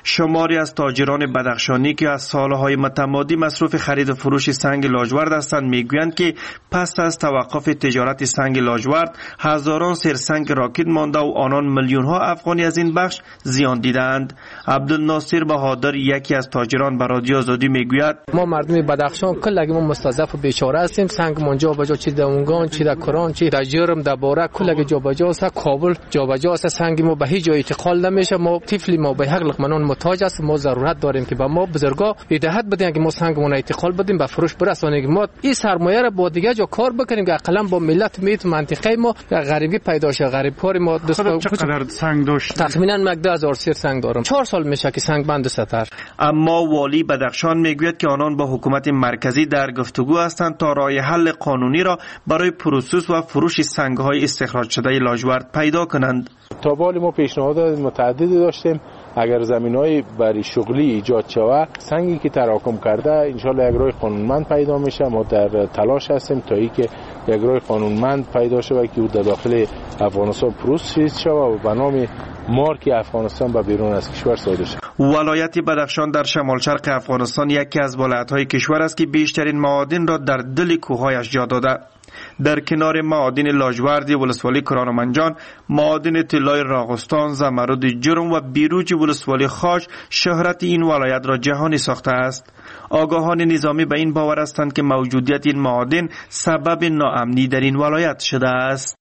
شماری از تاجران بدخشانی که از سالهای متمادی مصروف خرید و فروش سنگ لاجورد هستند میگویند که پس از توقف تجارت سنگ لاجورد هزاران سیر سنگ راکد مانده و آنان میلیون ها افغانی از این بخش زیان دیدند. عبدالناصر بهادر یکی از تاجران به رادیو آزادی میگوید ما مردم بدخشان کلگی ما مستضعف و بیچاره هستیم. سنگ ما جا به جا، چی در اونگان، چی در کران، چی در جرم، در باره کلگی جا به جا است. کابل جا به جا است. سنگ ما به هیچ جای انتقال نمیشه. ما طفلی ما به حق لقمنان محتاج است. ما ضرورت داریم که به ما بزرگا هدایت بدین که ما سنگمون انتقال بدیم به فروش برسونیم. ما این سرمایه را با دیگه جا کار بکنیم که اقلا با ملت میت منطقه ما غریبی پیدا شه. غریب کار ما چقدر سنگ داشت؟ تقریبا 10,000 سیر سنگ دارم. 4 سال میشه که سنگ بند ستر. اما والی بدخشان میگوید که آنان با حکومت مرکزی در گفتگو هستند تا راه حل قانونی را برای پروسس و فروش سنگ‌های استخراج شده لاجورد پیدا کنند. تا بالی ما پیشنهادات متعددی داشتیم. اگر زمین‌های برای شغلی ایجاد شود، سنگی که تراکم کرده انشالله یک راه قانونمند پیدا میشه. ما در تلاش هستیم تا اینکه یک راه قانونمند پیدا شود که در داخل افغانستان پروسس شود و به نام مارک افغانستان به بیرون از کشور صادر شود. ولایت بدخشان در شمال شرق افغانستان یکی از ولایت‌های کشور است که بیشترین معادن را در دل کوه‌هایش جا داده. در کنار معادن لاجورد ولسوالی کرانمنجان، معادن طلای راغستان، زمرد جرم و بیروج ولسوالی خاش شهرت این ولایت را جهانی ساخته است. آگاهان نظامی به این باور هستند که موجودیت این معادن سبب ناامنی در این ولایت شده است.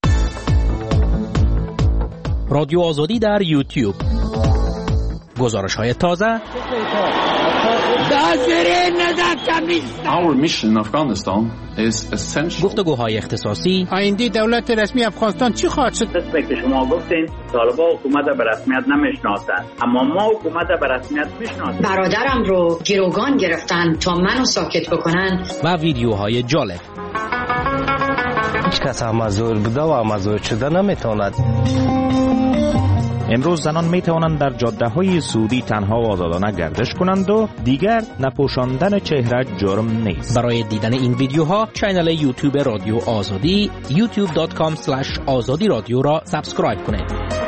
رادیو آزادی در یوتیوب. گزارش‌های تازه. Our mission in Afghanistan is essential. گفتگوهای اختصاصی. آینده دولت رسمی افغانستان چی خواهد شد؟ اسمی که شما گفتین طالبان حکومت به رسمیت نمیشناسند، اما ما حکومت به رسمیت میشناسیم. برادرم رو گروگان گرفتن تا منو ساکت بکنن. و ویدیوهای جالب. هیچ کس مزور بوده و مزور شده نمیتواند. امروز زنان می توانند در جاده های سعودی تنها و آزادانه گردش کنند و دیگر نپوشاندن چهره جرم نیست. برای دیدن این ویدیوها کانال یوتیوب رادیو آزادی youtube.com/azadi رادیو را سابسکرایب کنید.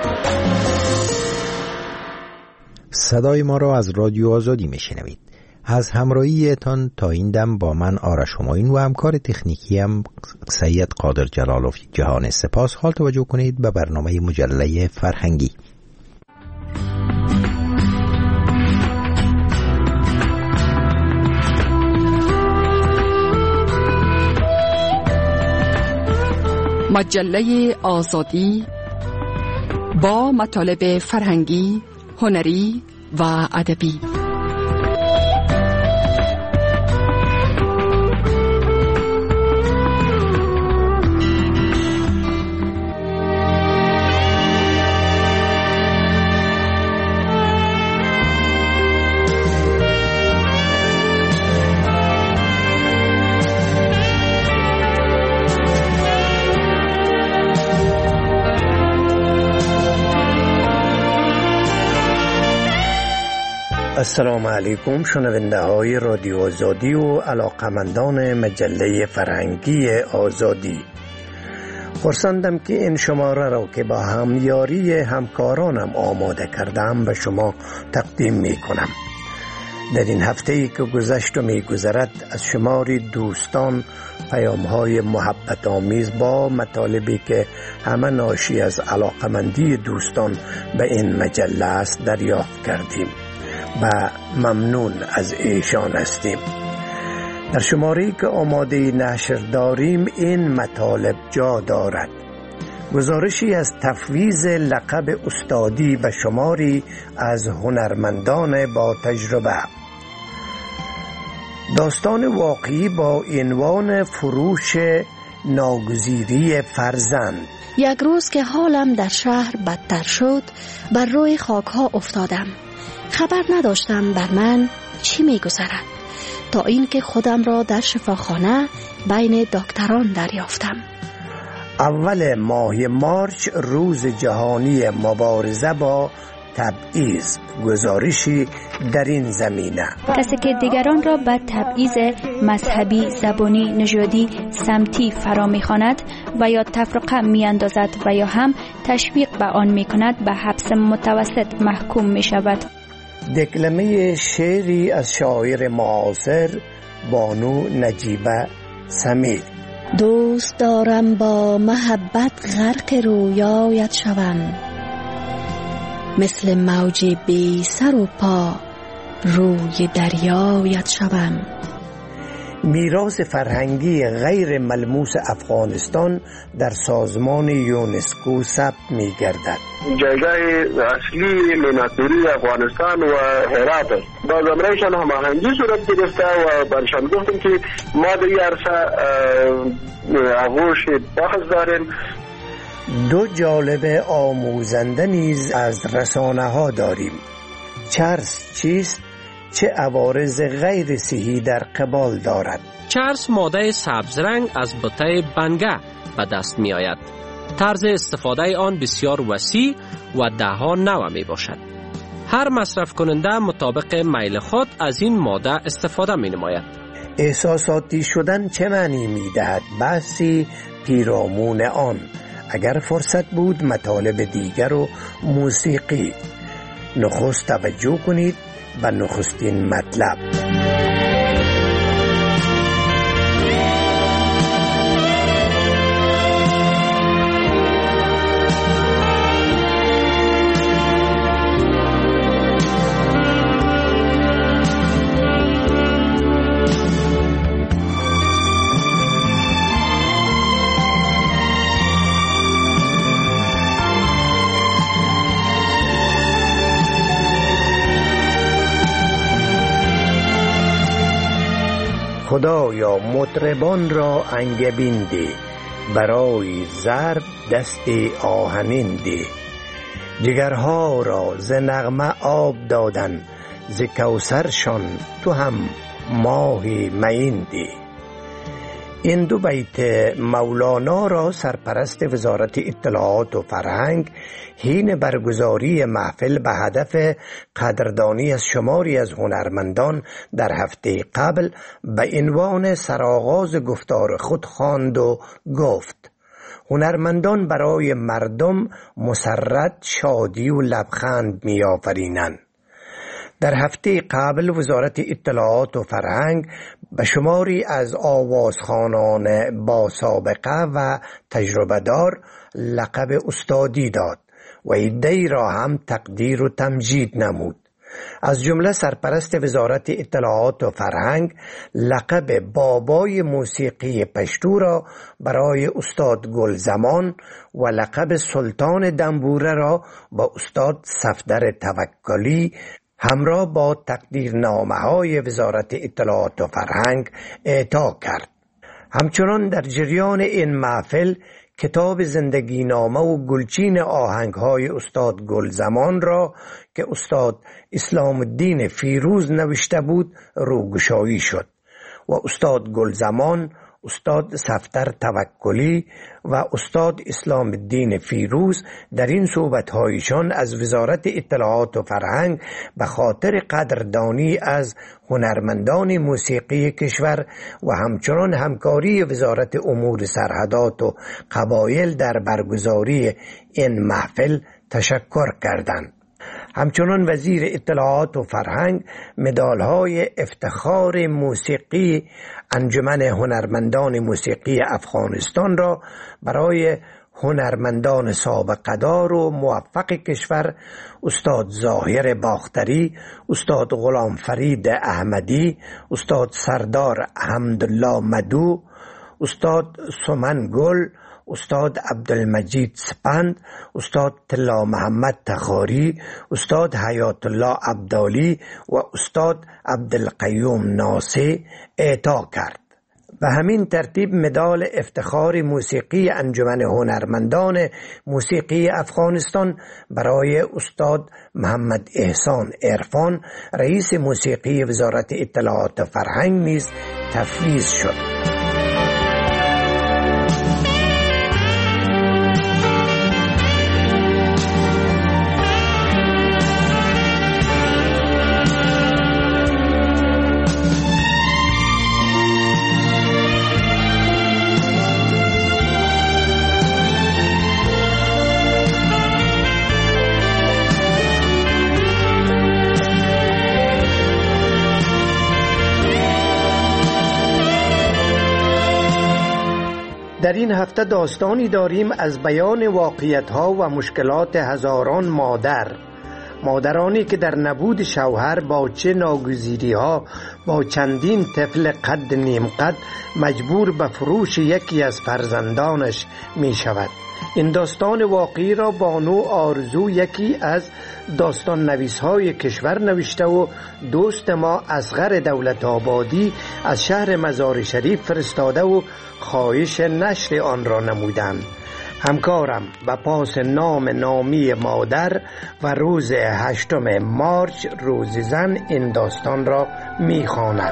صدای ما را از رادیو آزادی میشنوید. از همراهیتان تا این دم با من آرش همایون و همکار تکنیکی هم سید قادر جلالوف جهان سپاس. حال توجه کنید به برنامه مجله فرهنگی. مجله آزادی با مطالب فرهنگی، هنری و ادبی. السلام علیکم شنونده های رادیو آزادی و علاقمندان مجله فرهنگی آزادی. خرسندم که این شماره را که با همیاری همکارانم آماده کردم به شما تقدیم می کنم. در این هفته‌ای که گذشت و می گذرد از شماری دوستان پیام‌های محبت آمیز با مطالبی که همه ناشی از علاقمندی دوستان به این مجله است دریافت کردیم و ممنون از ایشان هستیم. در شماره‌ای که آماده نشر داریم این مطالب جا دارد: گزارشی از تفویض لقب استادی به شماری از هنرمندان با تجربه، داستان واقعی با عنوان فروش ناگزیری فرزند. یک روز که حالم در شهر بدتر شد بر روی خاک‌ها افتادم. خبر نداشتم بر من چی می‌گذرد تا اینکه خودم را در شفاخانه بین دکتران دریافتم. اول ماه مارچ روز جهانی مبارزه با تبعیض. گزارشی در این زمینه: کسی که دیگران را به تبعیض مذهبی، زبانی، نژادی، سمتی فرا می‌خواند و یا تفرقه می‌اندازد و یا هم تشویق به آن می‌کند به حبس متوسط محکوم می‌شود. دکلمه شعری از شاعر معاصر بانو نجیبه سمیر. دوست دارم با محبت غرق رویایت شوم، مثل موج بی سر و پا روی دریایت شوم. میراث فرهنگی غیر ملموس افغانستان در سازمان یونسکو ثبت می‌گردد. جایگاه اصلی میناتوری افغانستان و هرات است. با زمرهشان هماهنگی صورت گرفته و برشان گفتیم که ما در این عرصه آغوش بحث داریم. دو جالب آموزنده نیز از رسانه ها داریم. چرس چیست؟ چه عوارض غیر صحی در قبال دارد؟ چرس ماده سبز رنگ از بوته بنگه به دست می آید. طرز استفاده آن بسیار وسیع و دهها نوع می باشد. هر مصرف کننده مطابق میل خود از این ماده استفاده می نماید. احساساتی شدن چه معنی می دهد؟ بحثی پیرامون آن. اگر فرصت بود مطالب دیگر و موسیقی. نخست توجه کنید به نخستین مطلب. خدایا مطربان را انگبین ده، برای ضرب دست آهنین ده. جگرها را ز نغمه آب دادن، ز کوثرشان تو هم ماه معین ده. این دو بیت مولانا را سرپرست وزارت اطلاعات و فرهنگ حین برگزاری محفل به هدف قدردانی از شماری از هنرمندان در هفته قبل به عنوان سرآغاز گفتار خود خواند و گفت: هنرمندان برای مردم مسرت، شادی و لبخند می‌آفرینند. در هفته قبل وزارت اطلاعات و فرهنگ به شماری از آوازخوانان با سابقه و تجربه دار لقب استادی داد و عده‌ای را هم تقدیر و تمجید نمود. از جمله سرپرست وزارت اطلاعات و فرهنگ لقب بابای موسیقی پشتو را برای استاد گلزمان و لقب سلطان دنبوره را با استاد صفدر توکلی همراه با تقدیرنامه‌های وزارت اطلاعات و فرهنگ اعطا کرد. همچنان در جریان این محفل کتاب زندگی نامه و گلچین آهنگ‌های استاد گلزمان را که استاد اسلام الدین فیروز نوشته بود روگشایی شد و استاد گلزمان، استاد صفدر توکلی و استاد اسلام الدین فیروز در این صحبت‌هایشان از وزارت اطلاعات و فرهنگ به خاطر قدردانی از هنرمندان موسیقی کشور و همچنان همکاری وزارت امور سرحدات و قبایل در برگزاری این محفل تشکر کردند. همچنان وزیر اطلاعات و فرهنگ مدال‌های افتخار موسیقی انجمن هنرمندان موسیقی افغانستان را برای هنرمندان سابقه‌دار و موفق کشور استاد ظاهر باختری، استاد غلام فرید احمدی، استاد سردار حمدالله مدو، استاد سمن گل، استاد عبدالمجید سپند، استاد طلا محمد تخاری، استاد حیات الله عبدالی و استاد عبدالقیوم ناصی اعطا کرد. به همین ترتیب مدال افتخار موسیقی انجمن هنرمندان موسیقی افغانستان برای استاد محمد احسان عرفان، رئیس موسیقی وزارت اطلاعات و فرهنگ نیز تفویض شد. در این هفته داستانی داریم از بیان واقعیت‌ها و مشکلات هزاران مادرانی که در نبود شوهر با چه ناگزیری‌ها با چندین طفل قد نیم قد مجبور به فروش یکی از فرزندانش می شود. این داستان واقعی را بانو آرزو، یکی از داستان نویس‌های کشور، نوشته و دوست ما اصغر دولت آبادی از شهر مزار شریف فرستاده و خواهش نشر آن را نمودند. همکارم به پاس نامی مادر و روز 8 مارچ روز زن این داستان را می‌خواند.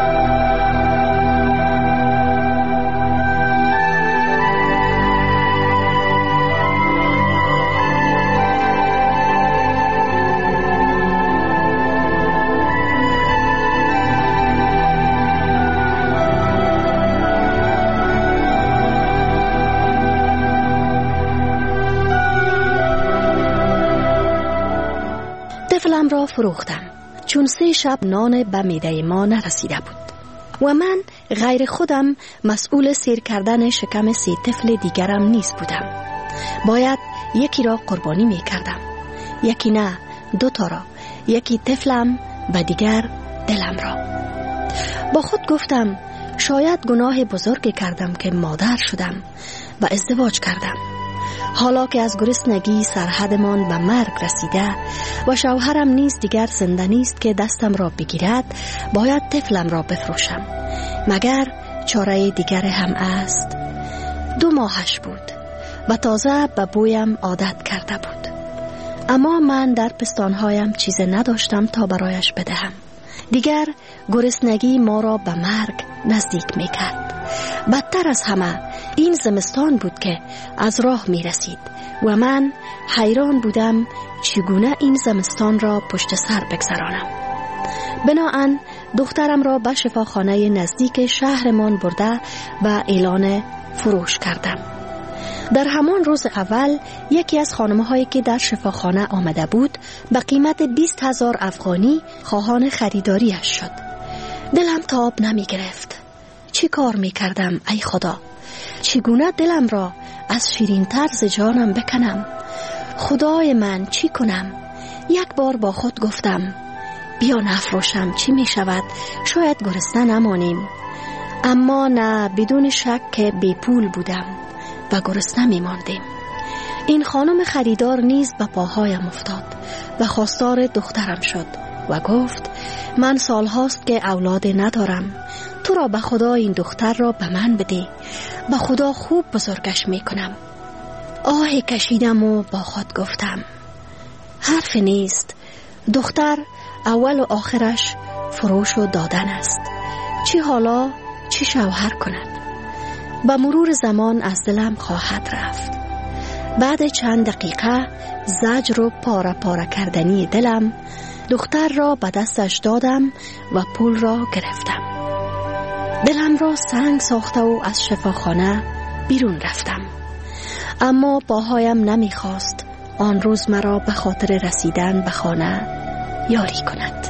طفلم را فروختم چون 3 شب نان به معده ما نرسیده بود و من غیر خودم مسئول سیر کردن شکم 3 طفل دیگرم نیز بودم. باید یکی را قربانی می کردم، یکی نه، 2 تا را، یکی طفلم و دیگر دلم را. با خود گفتم شاید گناه بزرگی کردم که مادر شدم و ازدواج کردم. حالا که از گرسنگی سرحدمان به مرگ رسیده و شوهرم نیز دیگر زنده نیست که دستم را بگیرد، باید طفلم را بفروشم. مگر چاره دیگر هم است؟ 2 ماهش بود و تازه به بویم عادت کرده بود، اما من در پستانهایم چیز نداشتم تا برایش بدهم. دیگر گرسنگی ما را به مرگ نزدیک می کرد. بدتر از همه این زمستان بود که از راه می رسید و من حیران بودم چگونه این زمستان را پشت سر بگذرانم. بناهن دخترم را به شفاخانه نزدیک شهرمان برده و اعلان فروش کردم. در همان روز اول یکی از خانم‌هایی که در شفاخانه آمده بود به قیمت 20,000 افغانی خواهان خریداریش شد. دلم تاب نمی گرفت. چی کار می کردم ای خدا؟ چگونه دلم را از شیرین طرز جانم بکنم؟ خدای من چی کنم؟ یک بار با خود گفتم بیا نفروشم، چی می شود؟ شاید گرسنه نمانیم. اما نه، بدون شک که بی پول بودم و گرسنه می ماندیم. این خانم خریدار نیز به پاهایم افتاد و خواستار دخترم شد و گفت من سالهاست که اولاد ندارم، تو را به خدا این دختر را به من بده، به خدا خوب بزرگش می کنم. آهی کشیدم و با خود گفتم حرف نیست، دختر اول و آخرش فروش و دادن است، چی حالا چی شوهر کند؟ به مرور زمان از دلم خواهد رفت. بعد چند دقیقه زجر و پاره پاره کردنی دلم دختر را به دستش دادم و پول را گرفتم. دلم را سنگ ساخته و از شفاخانه بیرون رفتم، اما پاهایم نمیخواست آن روز مرا به خاطر رسیدن به خانه یاری کند.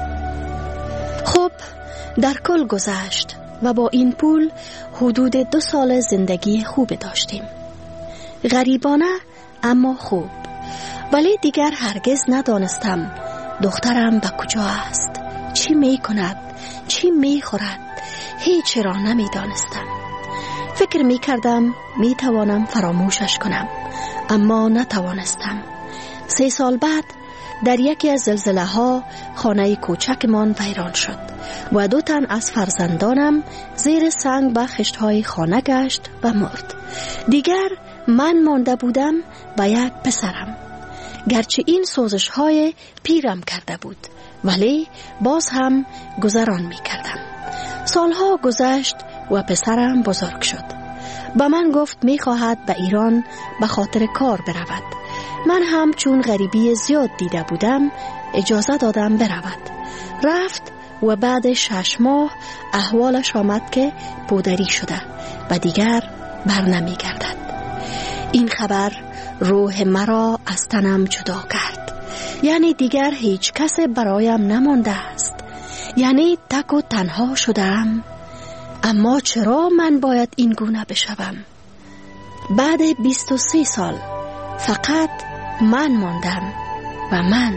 خب در کل گذشت و با این پول حدود 2 سال زندگی خوب داشتیم، غریبانه اما خوب. ولی دیگر هرگز ندانستم دخترم به کجا است، چی می کند، چی می خورد، هیچ را نمی دانستم. فکر می کردم می توانم فراموشش کنم، اما نتوانستم. 3 سال بعد در یکی از زلزله ها خانه کوچکمان ویران شد و 2 تن از فرزندانم زیر سنگ به خشت‌های خانه گشت و مرد. دیگر من مانده بودم و یک پسرم. گرچه این سوزش‌های پیرم کرده بود ولی باز هم گذران می کردم. سالها گذشت و پسرم بزرگ شد. به من گفت می خواهد به ایران به خاطر کار برود. من هم چون غریبی زیاد دیده بودم اجازه دادم برود. رفت و بعد 6 ماه احوالش آمد که پودری شده و دیگر بر نمی گردد. این خبر روح مرا از تنم جدا کرد. یعنی دیگر هیچ کس برایم نمانده است، یعنی تک و تنها شدم. اما چرا من باید این گونه بشوم؟ بعد 23 سال فقط من ماندم و من.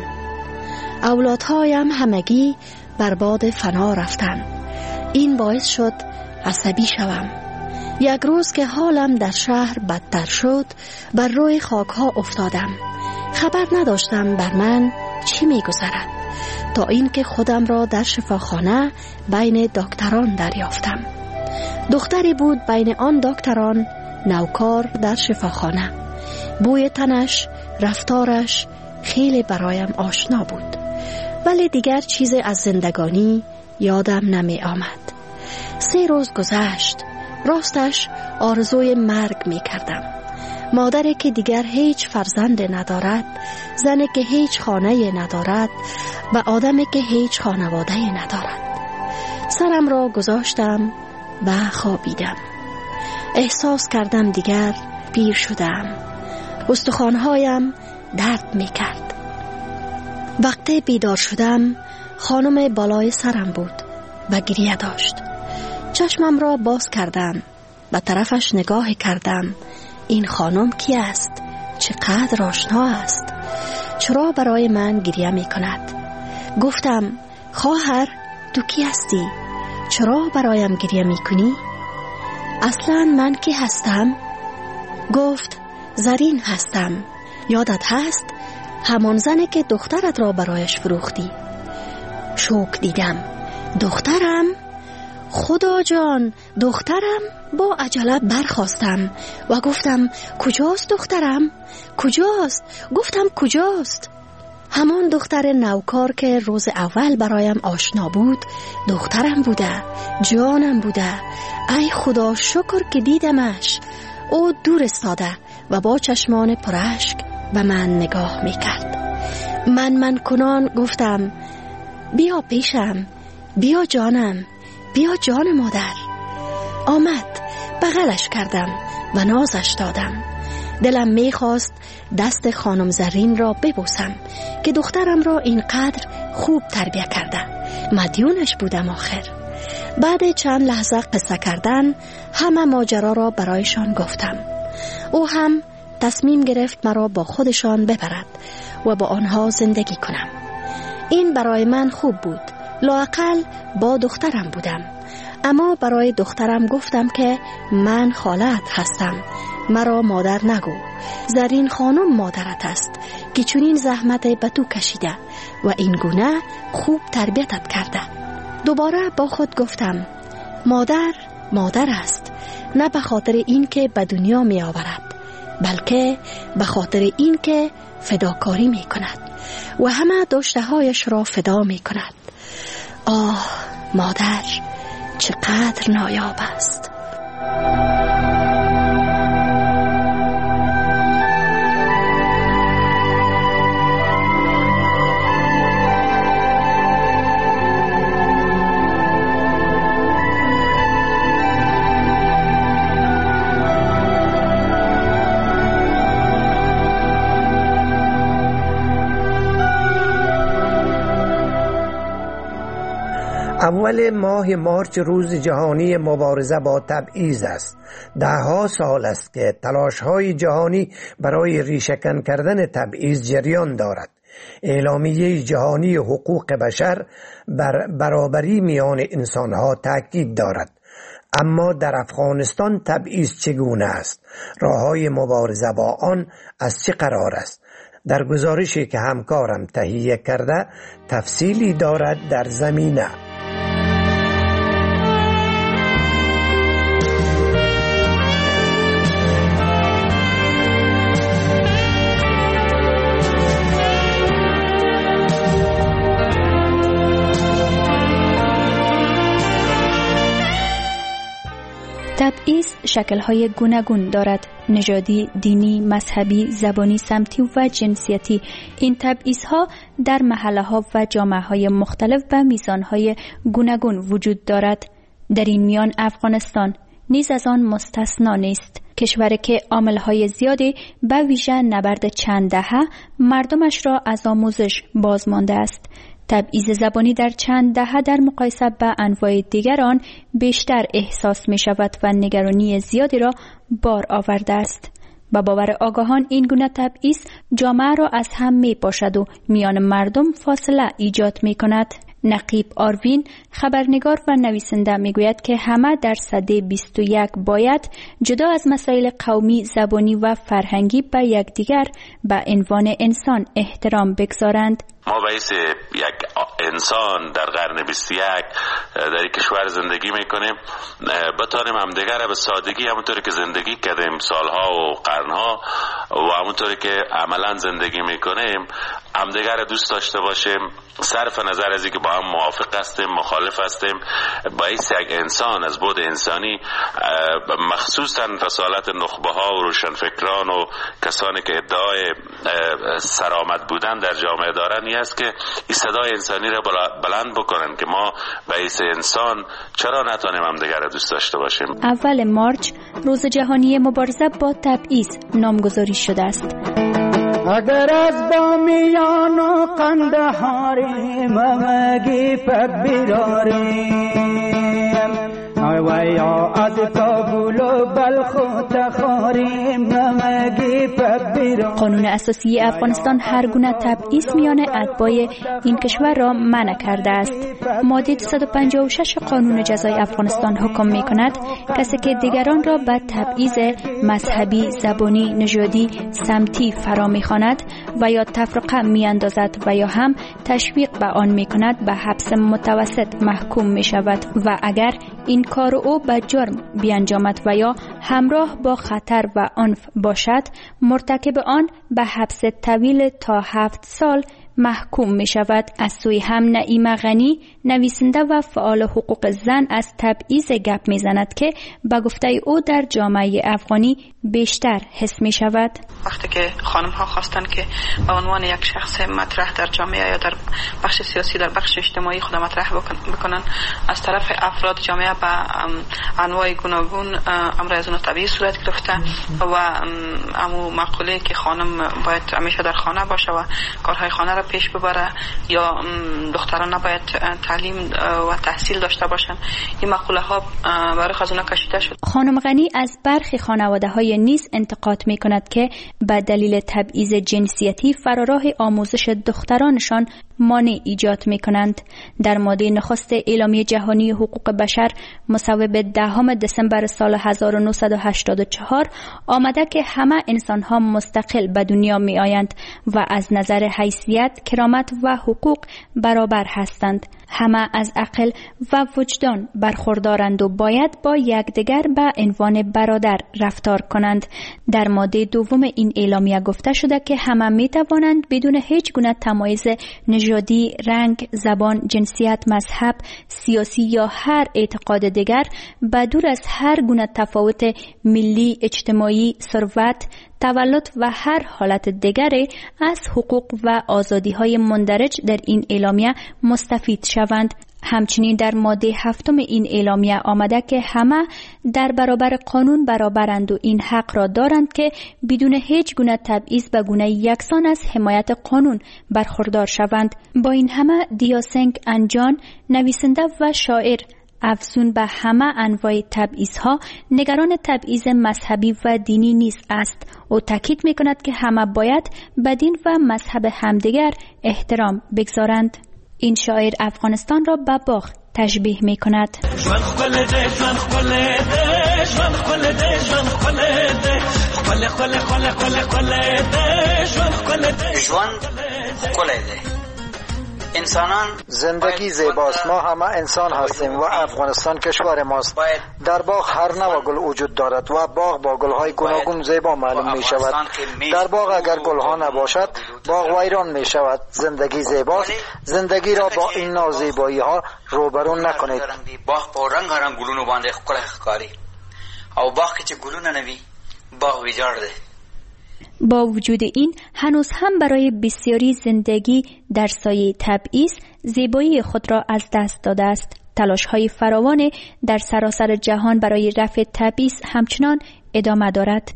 اولادهایم همگی برباد فنا رفتند. این باعث شد عصبی شوم. یک روز که حالم در شهر بدتر شد بر روی خاکها افتادم. خبر نداشتم بر من چی می‌گذرد تا اینکه خودم را در شفاخانه بین دکتران دریافتم. دختری بود بین آن دکتران نوکار در شفاخانه. بوی تنش، رفتارش خیلی برایم آشنا بود، ولی دیگر چیز از زندگانی یادم نمی آمد. 3 روز گذشت. راستش آرزوی مرگ می کردم. مادری که دیگر هیچ فرزند ندارد، زنی که هیچ خانه ندارد و آدمی که هیچ خانواده ندارد. سرم را گذاشتم و خوابیدم. احساس کردم دیگر پیر شدم. استخوان‌هایم درد می کرد. وقتی بیدار شدم خانم بالای سرم بود و گریه داشت. چشمم را باز کردم، به طرفش نگاه کردم. این خانم کی است؟ چقدر آشنا است. چرا برای من گریه می کند؟ گفتم خواهر تو کی هستی؟ چرا برایم گریه می کنی؟ اصلا من کی هستم؟ گفت زرین هستم. یادت هست؟ همان زنی که دخترت را برایش فروختی. شوک دیدم. دخترم؟ خدا جان، دخترم؟ با عجله برخاستم و گفتم کجاست دخترم؟ کجاست؟ گفتم کجاست؟ همان دختر نوکار که روز اول برایم آشنا بود دخترم بوده، جانم بوده. ای خدا شکر که دیدمش. او دور استاده و با چشمان پراشک به من نگاه میکرد. من کنان گفتم بیا پیشم، بیا جانم، بیا جان مادر. آمد، بغلش کردم و نازش دادم. دلم میخواست دست خانم زرین را ببوسم که دخترم را اینقدر خوب تربیت کرده. مدیونش بودم آخر. بعد چند لحظه قصه کردن همه ماجرا را برایشان گفتم. او هم تصمیم گرفت مرا با خودشان ببرد و با آنها زندگی کنم. این برای من خوب بود. لااقل با دخترم بودم. اما برای دخترم گفتم که من خالت هستم، مرا مادر نگو. زرین خانم مادرت است که چنین زحمت به تو کشیده و این گونه خوب تربیتت کرده. دوباره با خود گفتم مادر است، نه به خاطر این که به دنیا می آورد، بلکه به خاطر این که فداکاری می کند و همه داشته هایش را فدا می کند. آه مادر چقدر نایاب است. اول ماه مارچ روز جهانی مبارزه با تبعیض است. 10 سال است که تلاش‌های جهانی برای ریشه‌کن کردن تبعیض جریان دارد. اعلامیه جهانی حقوق بشر بر برابری میان انسانها تاکید دارد. اما در افغانستان تبعیض چگونه است؟ راه‌های مبارزه با آن از چه قرار است؟ در گزارشی که همکارم تهیه کرده تفصیلی دارد در زمینه. تبعیض شکل‌های گوناگون دارد: نژادی، دینی، مذهبی، زبانی، سمتی و جنسیتی. این تبعیض‌ها در محله‌ها و جامعه‌های مختلف به میزان‌های گوناگون وجود دارد. در این میان افغانستان نیز از آن مستثنا نیست. کشوری که عامل‌های زیادی به ویژه نبرد چند دهه مردمش را از آموزش باز مانده است. تبعیض زبانی در چند دهه در مقایسه با انواع دیگران بیشتر احساس می شود و نگرانی زیادی را بار آورده است. با باور آگاهان این گونه تبعیض جامعه را از هم می پاشد و میان مردم فاصله ایجاد می کند. نقیب آروین خبرنگار و نویسنده میگوید که همه در سده 21 باید جدا از مسائل قومی، زبانی و فرهنگی به یکدیگر به عنوان انسان احترام بگذارند. ما باعث یک انسان در قرن 21 در کشور زندگی میکنیم بتانیم همدیگر را به سادگی همونطوری که زندگی کردیم سالها و قرنها و همونطوری که عملا زندگی میکنیم همدیگر را دوست داشته باشیم، صرف نظر از اینکه با هم موافق هستیم مخالف هستیم. باعث یک انسان از بود انسانی مخصوصا رسالت نخبه ها و روشنفکران و کسانی که ادعای سرآمد بودن در جامعه دارن است که این صدای انسانی را بلند بکنن که ما باعث انسان چرا نتونیم همدیگر را دوست داشته باشیم. اول مارچ روز جهانی مبارزه با تبعیض نامگذاری شده است. اگر از بامیان و قندهاری ممگی پبیراریم ویا از کابل و بلخ و تخاریم ممگی پبیراریم. قانون اساسی افغانستان هر گونه تبعیض میان اتباع این کشور را منع کرده است. ماده 256 قانون جزای افغانستان حکم می کند کسی که دیگران را به تبعیض مذهبی، زبانی، نژادی، سمتی فرا می‌خواند و یا تفرقه می‌اندازد و یا هم تشویق به آن می‌کند به حبس متوسط محکوم می‌شود و اگر این کار او به جرم بیانجامد و یا همراه با خطر و عنف باشد مرتکب آن به حبس طویل تا 7 سال محکوم می شود. از سوی هم نعیمه غنی نویسنده و فعال حقوق زن از تبعیض گپ می زند که به گفته او در جامعه افغانی بیشتر حس می شود. وقتی که خانم ها خواستن که به عنوان یک شخص مطرح در جامعه یا در بخش سیاسی در بخش اجتماعی خود مطرح بکنن از طرف افراد جامعه به انواع گوناگون امر از اون طبیعی صورت گرفته و امو مقوله که خانم باید همیشه در خانه باشه و کارهای خانه را پیش ببره یا دختران نباید تعلیم و تحصیل داشته باشن، این مقوله ها برای از اونها کشیده شد. خانم غنی از برخی خانواده های نیز انتقاد می کند که به دلیل تبعیض جنسیتی فراراه آموزش دخترانشان مانع ایجاد می کنند. در ماده نخست اعلامیه جهانی حقوق بشر مصوب 10 دسامبر سال 1984 آمده که همه انسان ها مستقل به دنیا می آیند و از نظر حیثیت، کرامت و حقوق برابر هستند. همه از عقل و وجدان برخوردارند و باید با یکدیگر به عنوان برادر رفتار کنند. در ماده دوم این اعلامیه گفته شده که همه می توانند بدون هیچ گونه تمایز نژادی، رنگ، زبان، جنسیت، مذهب، سیاسی یا هر اعتقاد دیگر به دور از هر گونه تفاوت ملی، اجتماعی، ثروت، تولد و هر حالت دیگری از حقوق و آزادی‌های مندرج در این اعلامیه مستفید شوند. همچنین در ماده 7 این اعلامیه آمده که همه در برابر قانون برابرند و این حق را دارند که بدون هیچ گونه تبعیض به گونه یکسان از حمایت قانون برخوردار شوند. با این همه دیاسنگ انجان نویسنده و شاعر افزون به همه انواع تبعیض‌ها نگران تبعیض مذهبی و دینی نیز است. او تاکید می‌کند که همه باید به دین و مذهب همدیگر احترام بگذارند. این شاعر افغانستان را به باغ تشبیه می‌کند. انسانان زندگی زیباست، ما همه انسان هستیم و افغانستان کشور ماست. در باغ هر نوع گل وجود دارد و باغ با گلهای گوناگون زیبا معلوم می شود. در باغ اگر گلها نباشد باغ ویران می شود. زندگی زیباست، زندگی را با این نوع زیبایی ها روبرو نکنید. باغ با رنگ رنگ گلونو باندې ښکلی ښکاري او باغ کې چې ګلونه نه وي باغ ویجاړ دی. با وجود این هنوز هم برای بسیاری زندگی در سایه تبعیض زیبایی خود را از دست داده است. تلاش‌های فراوان در سراسر جهان برای رفع تبعیض همچنان ادامه دارد.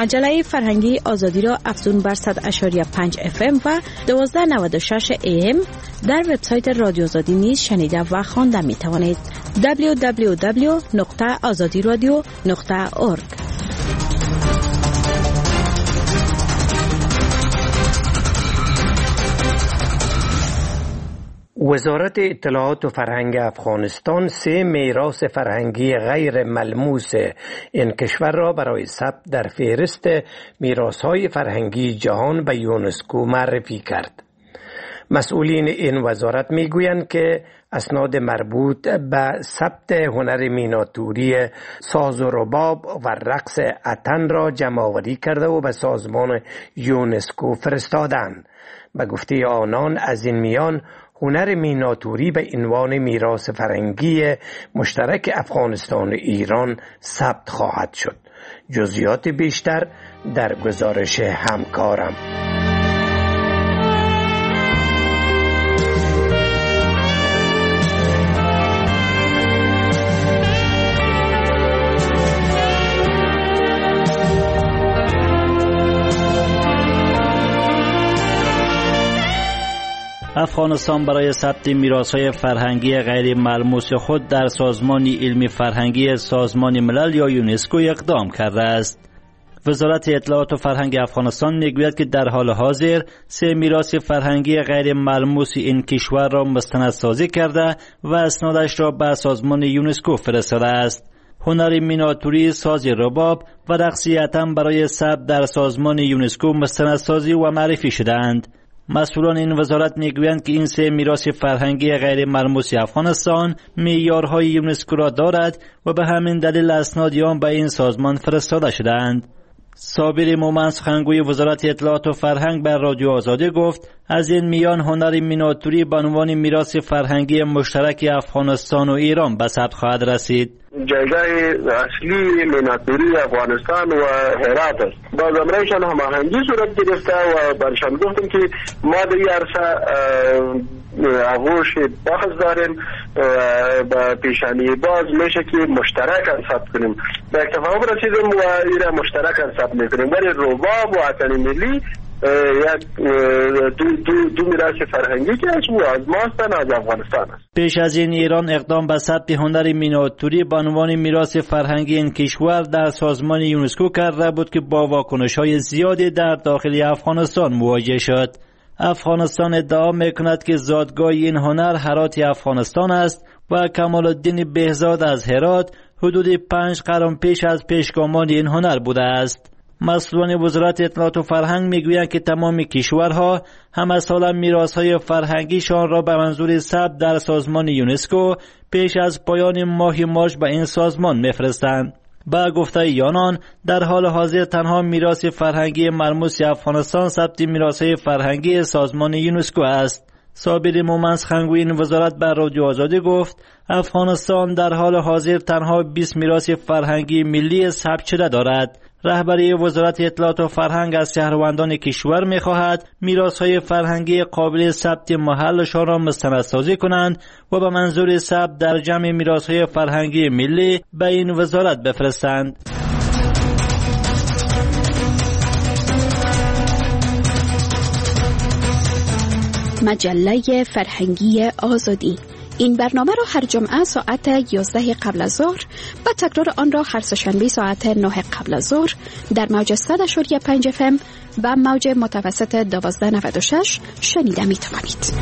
مجله فرهنگی آزادی را افزون بر 100.5 FM و 1296 AM در وبسایت رادیو آزادی نیز شنیده و خوانده می توانید. www.azadiradio.org. وزارت اطلاعات و فرهنگ افغانستان 3 میراث فرهنگی غیر ملموس این کشور را برای ثبت در فهرست میراث‌های فرهنگی جهان به یونسکو معرفی کرد. مسئولین این وزارت میگویند که اسناد مربوط به ثبت هنر میناتوری ساز و رباب و رقص اتن را جمع‌آوری کرده و به سازمان یونسکو فرستادند. به گفته آنان از این میان هنر میناتوری به عنوان میراث فرهنگی مشترک افغانستان و ایران ثبت خواهد شد. جزئیات بیشتر در گزارش همکارم. افغانستان برای ثبت میراث‌های فرهنگی غیر ملموس خود در سازمان علمی فرهنگی سازمان ملل یا یونسکو اقدام کرده است. وزارت اطلاعات و فرهنگ افغانستان میگوید که در حال حاضر 3 میراث فرهنگی غیر ملموس این کشور را مستندسازی کرده و اسنادش را به سازمان یونسکو فرستاده است. هنر میناتوری، ساز رباب و رقص اتن برای ثبت در سازمان یونسکو مستندسازی و معرفی شدند. مسئولان این وزارت میگویند که این 3 میراث فرهنگی غیر ملموس افغانستان معیارهای یونسکو را دارد و به همین دلیل اسناد آن به این سازمان فرستاده شدند. صابر مومن سخنگوی وزارت اطلاعات و فرهنگ بر رادیو آزادی گفت از این میان هنر میناتوری به عنوان میراث فرهنگی مشترک افغانستان و ایران به ثبت خواهد رسید. جایگاه اصلی میناتوری افغانستان و هرات است. با زمرهشان هماهنگی صورت گرفته و برشان گفتیم که ما در این عرصه آغوش بحث داریم با پیشانی باز میشه که مشترک ثبت کنیم. به اتفاق رسیدیم و ایره مشترک ثبت میکنیم. ولی رباب و اتن ملی یک دو میراث فرهنگی که از ما هستند، از افغانستان است. پیش از این ایران اقدام به ثبت هنر میناتوری به عنوان میراث فرهنگی این کشور در سازمان یونسکو کرده بود که با واکنش‌های زیادی در داخل افغانستان مواجه شد. افغانستان ادعا میکند که زادگاه این هنر هرات افغانستان است و کمال الدین بهزاد از هرات حدود 5 قرن پیش از پیشگامان این هنر بوده است. مسئولان وزارت اطلاعات و فرهنگ میگویند که تمام کشورها همه ساله میراث‌های فرهنگیشان را به منظور ثبت در سازمان یونسکو پیش از پایان ماه مارس به این سازمان میفرستند. با گفته یانان در حال حاضر تنها میراث فرهنگی ملموس افغانستان ثبت میراث‌های فرهنگی سازمان یونسکو است. صابر مومن سخنگوی این وزارت بر رادیو آزادی گفت افغانستان در حال حاضر تنها 20 میراث فرهنگی ملی ثبت شده دارد. رهبری وزارت اطلاعات و فرهنگ از شهروندان کشور می‌خواهد میراث‌های فرهنگی قابل ثبت محلشان را مستندسازی کنند و به منظور ثبت در جمع میراث‌های فرهنگی ملی به این وزارت بفرستند. مجله فرهنگی آزادی. این برنامه را هر جمعه ساعت 11 قبل از ظهر و تکرار آن را هر سه‌شنبه ساعت 9 قبل از ظهر در موج 100.5 FM و موج متوسط 1296 شنیده می توانید.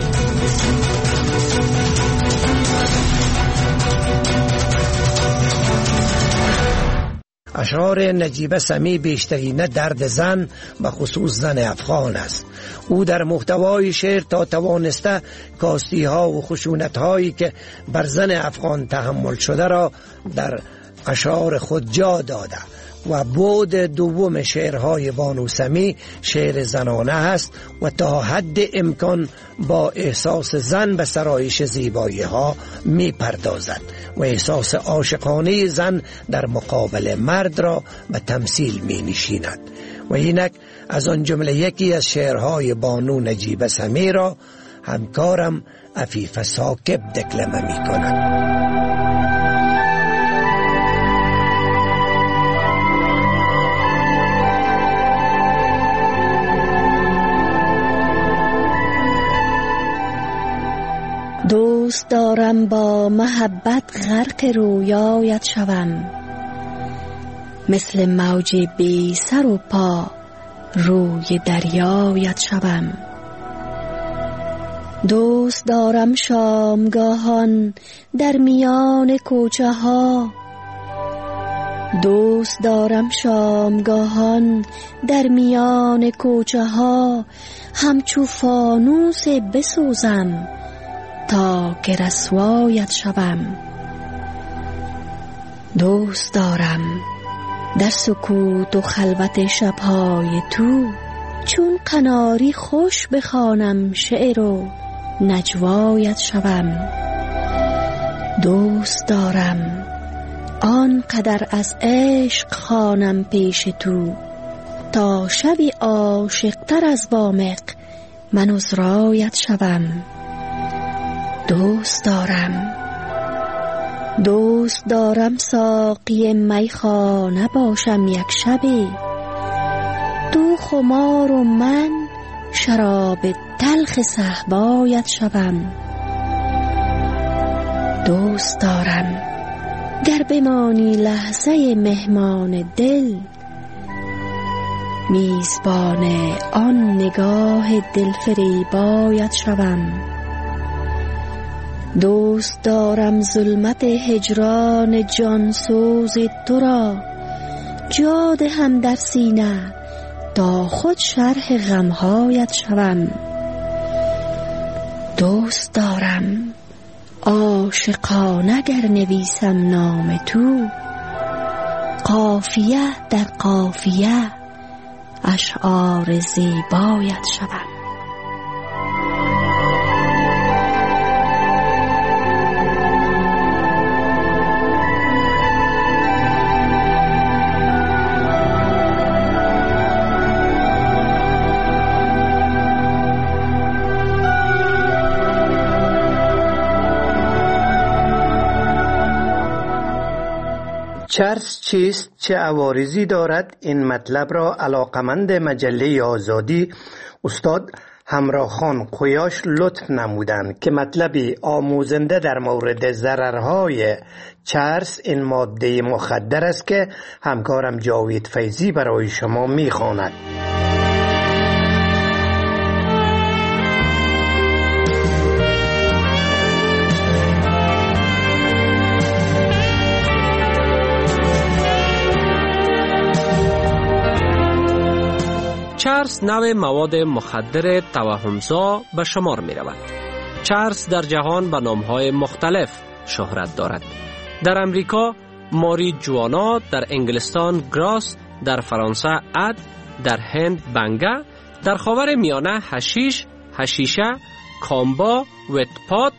اشعار نجیب سمی بیشترین درد زن و خصوص زن افغان است. او در محتوای شعر تا توانسته کاستی ها و خشونت هایی که بر زن افغان تحمل شده را در اشعار خود جا داده و بعد دوم شعرهای بانو سمی شعر زنانه است و تا حد امکان با احساس زن به سرایش زیبایی ها می پردازد و احساس عاشقانه زن در مقابل مرد را به تمثیل می نشیند و اینک از آن جمله یکی از شعرهای بانو نجیب سمی را همکارم عفیف ساکب دکلمه می کند. دارم با محبت غرق رویایت شوم، مثل موج بی سر و پا روی دریایت شوم. دوست دارم شامگاهان در میان کوچه ها، دوست دارم شامگاهان در میان کوچه ها، همچو فانوس بسوزم تا که رسوایت شوم. دوست دارم در سکوت و خلوت شبهای تو، چون قناری خوش بخوانم شعر و نجوایت شوم. دوست دارم آنقدر از عشق خوانم پیش تو، تا شبی عاشق‌تر از وامق من عذرایت شوم. دوست دارم ساقی میخانه باشم یک شبی، تو خمار و من شراب تلخ صهبایت شوم. دوست دارم گر بمانی لحظه مهمان دل، میزبان آن نگاه دلفریبایت شوم. دوست دارم ظلمت هجران جانسوز تو را، جا دهم در سینه تا خود شرح غمهایت شوم. دوست دارم عاشقانه گر نویسم نام تو، قافیه در قافیه اشعار زیبایت شوم. چرس چیست، چه عوارضی دارد؟ این مطلب را علاقمند مجله آزادی استاد همراه خان قیاش لطف نمودند که مطلبی آموزنده در مورد ضررهای چرس، این ماده مخدر است که همکارم جاوید فیضی برای شما میخواند. چرس نوع مواد مخدر توهمزا به شمار می رود. چرس در جهان به نامهای مختلف شهرت دارد. در امریکا ماریجوانا، در انگلستان گراس، در فرانسه اد، در هند بنگا، در خاور میانه حشیش، حشیشه، کامبا، وتپات،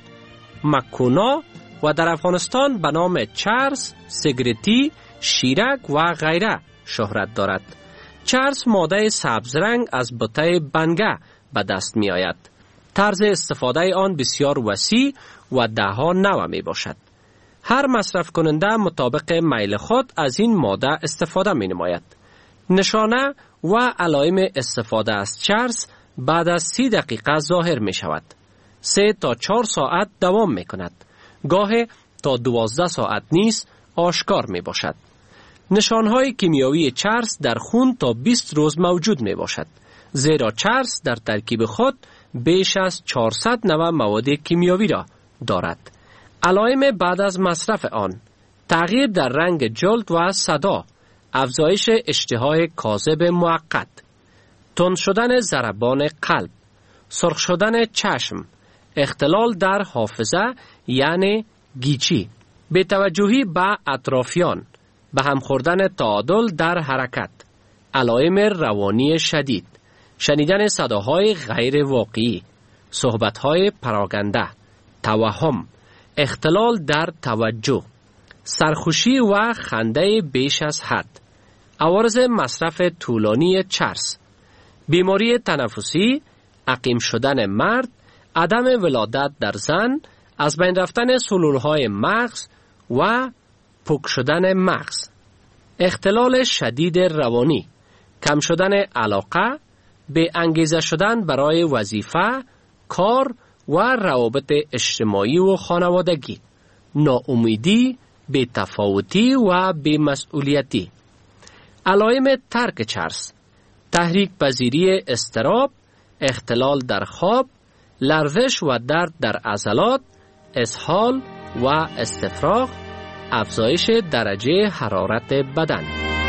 مکونا و در افغانستان به نام چرس، سیگریتی، شیرک و غیره شهرت دارد. چرس ماده سبز رنگ از بوته بنگه به دست می آید. طرز استفاده آن بسیار وسیع و دهها نوع می باشد. هر مصرف کننده مطابق میل خود از این ماده استفاده می نماید. نشانه و علائم استفاده از چرس بعد از 30 دقیقه ظاهر می شود. 3 تا 4 ساعت دوام می کند. گاه تا 12 ساعت نیز آشکار می باشد. نشانهای کیمیایی چرس در خون تا 20 روز موجود می باشد، زیرا چرس در ترکیب خود بیش از 400 نوع مواد کیمیایی را دارد. علائم بعد از مصرف آن: تغییر در رنگ جلد و صدا، افزایش اشتهای کاذب موقت، تند شدن ضربان قلب، سرخ شدن چشم، اختلال در حافظه یعنی گیچی، بی‌توجهی به اطرافیان، به هم خوردن تعادل در حرکت، علائم روانی شدید، شنیدن صداهای غیر واقعی، صحبتهای پراکنده، توهم، اختلال در توجه، سرخوشی و خنده بیش از حد، عوارض مصرف طولانی چرس، بیماری تنفسی، عقیم شدن مرد، عدم ولادت در زن، از بین رفتن سلولهای مغز و پوک شدن مغز، اختلال شدید روانی، کم شدن علاقه، به انگیزه شدن برای وظیفه، کار و روابط اجتماعی و خانوادگی، ناامیدی، بی‌تفاوتی و بی‌مسئولیتی، علائم ترک چرس، تحریک پذیری اضطراب، اختلال در خواب، لرزش و درد در عضلات، اسهال و استفراغ، افزایش درجه حرارت بدن.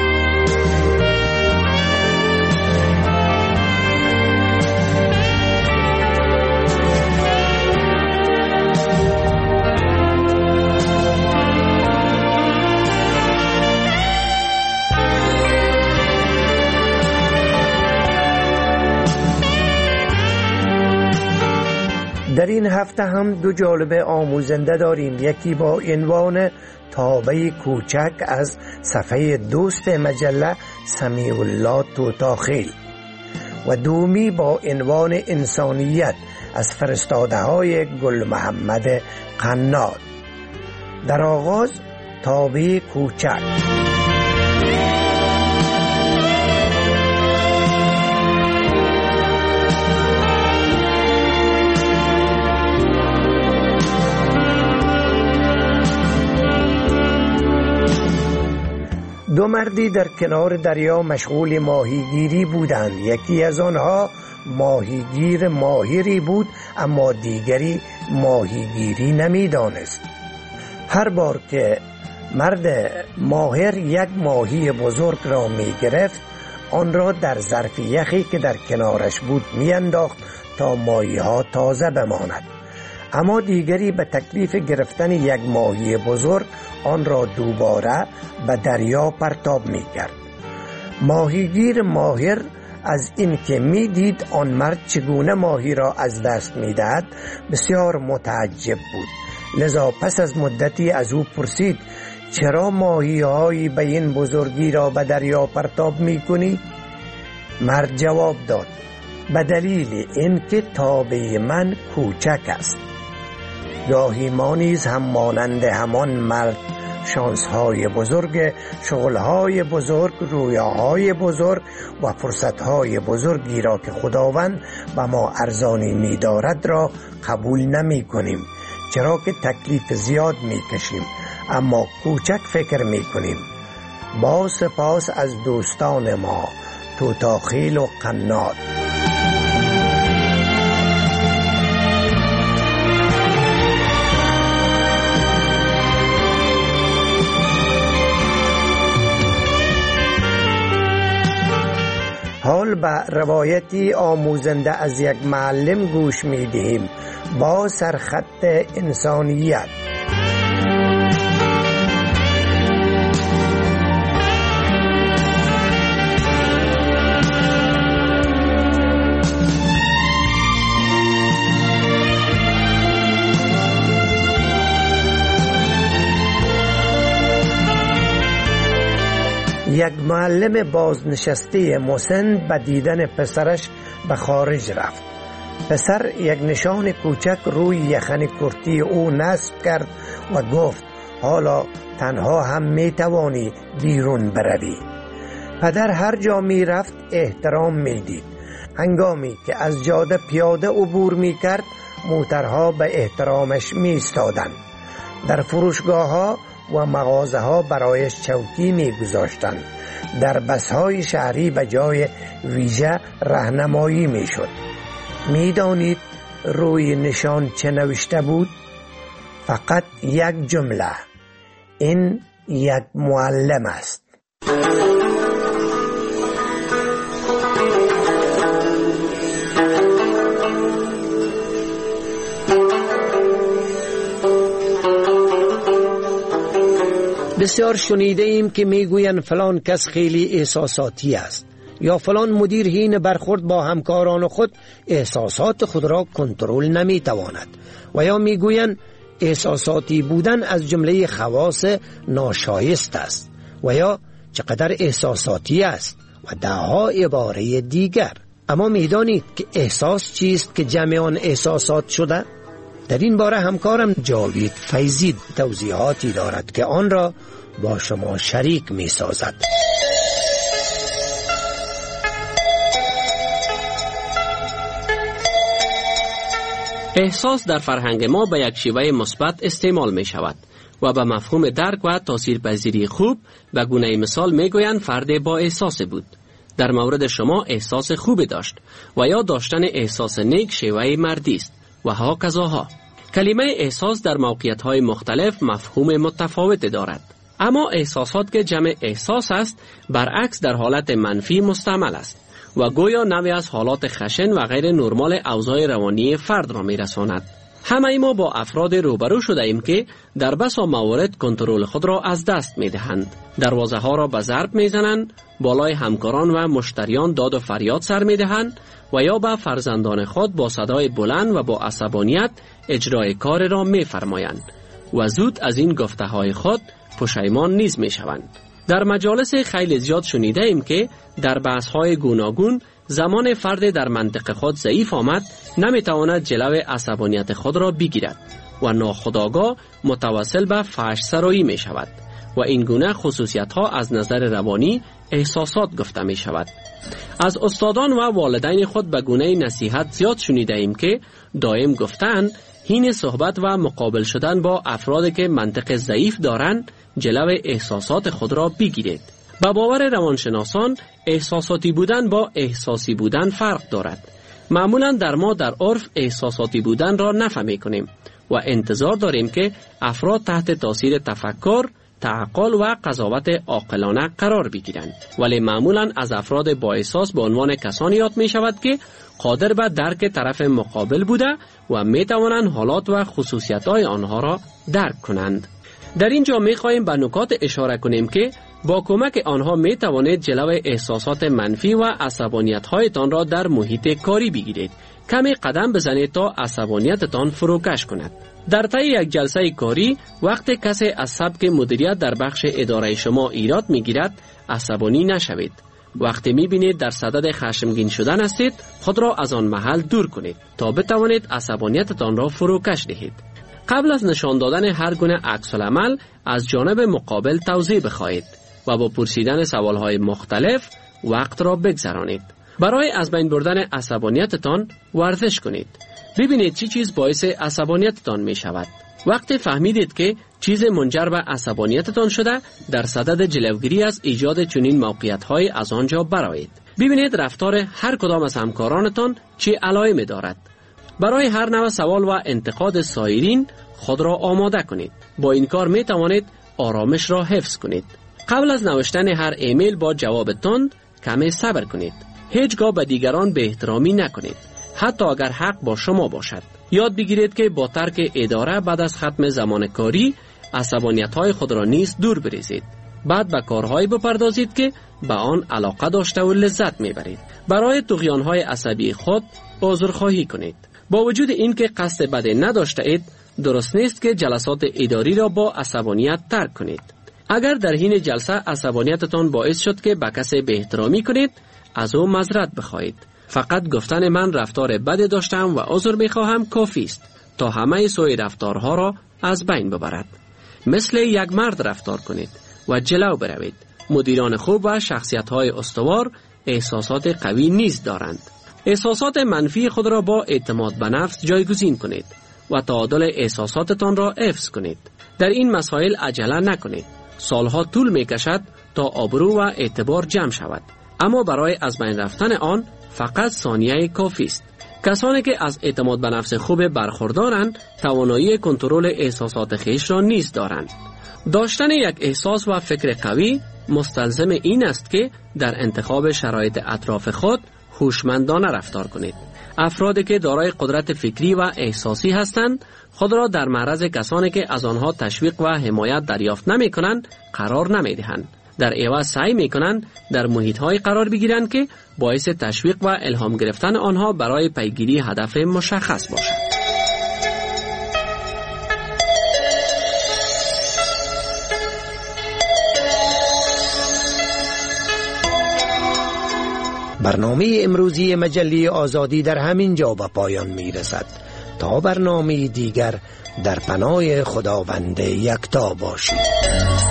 در این هفته هم دو جالبه آموزنده داریم. یکی با عنوان تابه کوچک از صفحه دوست مجله سمیع الله توتاخیل و دومی با عنوان انسانیت از فرستاده های گل محمد قناد. در آغاز تابه کوچک. دو مردی در کنار دریا مشغول ماهیگیری بودند. یکی از آنها ماهیگیر ماهری بود، اما دیگری ماهیگیری نمی‌دانست. هر بار که مرد ماهر یک ماهی بزرگ را می‌گرفت، آن را در ظرف یخی که در کنارش بود می‌انداخت تا ماهی‌ها تازه بماند. اما دیگری به تکلیف گرفتن یک ماهی بزرگ آن را دوباره به دریا پرتاب می کرد. ماهیگیر ماهر از این که می دید آن مرد چگونه ماهی را از دست می دهد بسیار متعجب بود. لذا پس از مدتی از او پرسید چرا ماهی هایی به این بزرگی را به دریا پرتاب می کنی؟ مرد جواب داد به دلیل این که تابه من کوچک است. گاهی ما نیز هم مانند همان مرد شانس‌های بزرگ، شغل‌های بزرگ، رویاهای بزرگ و فرصت‌های بزرگی را که خداوند به ما ارزانی می‌دارد را قبول نمی‌کنیم، چرا که تکلیف زیاد می‌کشیم اما کوچک فکر می‌کنیم. با سپاس از دوستان ما توتاخیل و قناد. حال به روایتی آموزنده از یک معلم گوش می دهیم با سرخط انسانیت. یک معلم بازنشسته مسن به دیدن پسرش به خارج رفت. پسر یک نشان کوچک روی یخن کرتی او نصب کرد و گفت حالا تنها هم می توانی بیرون بروی. پدر هر جا می رفت احترام می دید. هنگامی که از جاده پیاده عبور می کرد موترها به احترامش می ایستادند. در فروشگاه ها و مغازه ها برایش چوکی می گذاشتند. در بس های شهری به جای ویژه راهنمایی می شد. می دانید روی نشان چه نوشته بود؟ فقط یک جمله: این یک معلم است. بسیار شنیده ایم که میگویند فلان کس خیلی احساساتی است، یا فلان مدیر حین برخورد با همکاران خود احساسات خود را کنترل نمیتواند، و یا میگویند احساساتی بودن از جمله خواص ناشایست است، و یا چقدر احساساتی است و دهها عباره دیگر. اما میدانید که احساس چیست که جمع آن احساسات شده؟ در این باره همکارم جاوید فیضی توضیحاتی دارد که آن را با شما شریک می سازد. احساس در فرهنگ ما به یک شیوه مثبت استعمال می شود و به مفهوم درک و تاثیرپذیری خوب و گونه مثال می گویند فرد با احساس بود. در مورد شما احساس خوبی داشت و یا داشتن احساس نیک شیوه مردی است و ها کذاها. کلمه احساس در موقعیت‌های مختلف مفهوم متفاوت دارد. اما احساسات که جمع احساس است برعکس در حالت منفی مستعمل است و گویا نوعی از حالات خشن و غیر نرمال اوضاع روانی فرد را می‌رساند. همه ما با افراد روبرو شده ایم که در بسا موارد کنترل خود را از دست می‌دهند. دروازه ها را به ضرب می‌زنند، بالای همکاران و مشتریان داد و فریاد سر می‌دهند و یا به فرزندان خود با صدای بلند و با عصبانیت اجرای کار را می‌فرمایند و زود از این گفته‌های خود پشیمان نیز می‌شوند. در مجالس خیلی زیاد شنیده ایم که در بحث‌های گوناگون زمان فرد در منطق خود ضعیف آمد نمی‌تواند جلو عصبانیت خود را بگیرد و ناخودآگاه متوسل به فحش سرایی می‌شود و این گونه خصوصیت‌ها از نظر روانی احساسات گفته می‌شود. از استادان و والدین خود به گونه نصیحت زیاد شنیده ایم که دائم گفتند حین صحبت و مقابل شدن با افرادی که منطق ضعیف دارند جلو احساسات خود را بگیرید. به باور روانشناسان احساساتی بودن با احساسی بودن فرق دارد. معمولا در ما در عرف احساساتی بودن را نفهمی کنیم و انتظار داریم که افراد تحت تاثیر تفکر، تعقل و قضاوت عاقلانه قرار بگیرند، ولی معمولا از افراد با احساس به عنوان کسانی یاد می شود که قادر به درک طرف مقابل بوده و می توانند حالات و خصوصیت‌های آنها را درک کنند. در اینجا می خواهیم به نکات اشاره کنیم که با کمک آنها می توانید جلو احساسات منفی و عصبانیت‌هایتان را در محیط کاری بگیرید. کمی قدم بزنید تا عصبانیتتان فروکش کند. در طی یک جلسه کاری وقتی کسی از سبک مدیریت در بخش اداره شما ایراد میگیرد عصبانی نشوید. وقتی میبینید در صدد خشمگین شدن هستید خود را از آن محل دور کنید تا بتوانید عصبانیتتان را فروکش دهید. قبل از نشان دادن هر گونه عکس العمل از جانب مقابل توضیح بخواهید و با پرسیدن سوالهای مختلف وقت را بگذرانید. برای از بین بردن عصبانیتتان ورزش کنید. ببینید چی چیز باعث عصبانیتتان می شود. وقتی فهمیدید که چیز منجر به عصبانیتتان شده در صدد جلوگیری از ایجاد چنین موقعیت‌های از آنجا برآیید. ببینید رفتار هر کدام از همکارانتان چه علائمی دارد. برای هر نوع سوال و انتقاد سایرین خود را آماده کنید. با این کار می توانید آرامش را حفظ کنید. قبل از نوشتن هر ایمیل با جواب تند کمی صبر کنید. هیچگاه به دیگران بی احترامی نکنید، حتی اگر حق با شما باشد. یاد بگیرید که با ترک اداره بعد از ختم زمان کاری عصبانیت‌های خود را نیز دور بریزید. بعد به کارهایی بپردازید که به آن علاقه داشته و لذت میبرید. برای طغیان‌های عصبی خود عذرخواهی کنید. با وجود اینکه قصد بدی نداشته اید، درست نیست که جلسات اداری را با عصبانیت ترک کنید. اگر در حین جلسه عصبانیتتان باعث شد که به کسی بی احترامی کنید، از او معذرت بخواهید. فقط گفتن من رفتار بدی داشتم و عذر میخواهم کافی است تا همه سوء رفتارها را از بین ببرد. مثل یک مرد رفتار کنید و جلو بروید. مدیران خوب و شخصیت‌های استوار احساسات قوی نیز دارند. احساسات منفی خود را با اعتماد به نفس جایگزین کنید و تعادل احساساتتان را حفظ کنید. در این مسائل عجله نکنید. سالها طول میکشد تا آبرو و اعتبار جمع شود، اما برای از بین رفتن آن فقط ثانیه کافی است. کسانی که از اعتماد به نفس خوب برخوردارند توانایی کنترل احساسات خویش را نیز دارند. داشتن یک احساس و فکر قوی مستلزم این است که در انتخاب شرایط اطراف خود هوشمندانه رفتار کنید. افرادی که دارای قدرت فکری و احساسی هستند خود را در معرض کسانی که از آنها تشویق و حمایت دریافت نمی کنند قرار نمی دهند. در عوض سعی می کنند در محیط‌های قرار بگیرند که باعث تشویق و الهام گرفتن آنها برای پیگیری هدف مشخص باشد. برنامه امروزی مجله آزادی در همین جا به پایان می رسد. تا برنامه دیگر در پناه خداوند یکتا باشید.